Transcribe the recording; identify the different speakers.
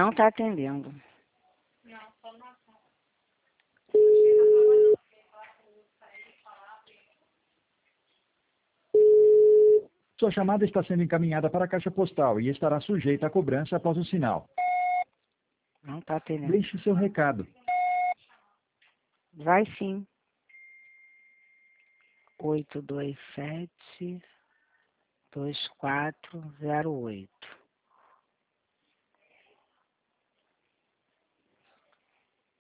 Speaker 1: Não está atendendo.
Speaker 2: Sua chamada está sendo encaminhada para a caixa postal e estará sujeita a cobrança após o sinal.
Speaker 1: Não está atendendo.
Speaker 2: Deixe seu recado.
Speaker 1: Vai sim. 827-2408.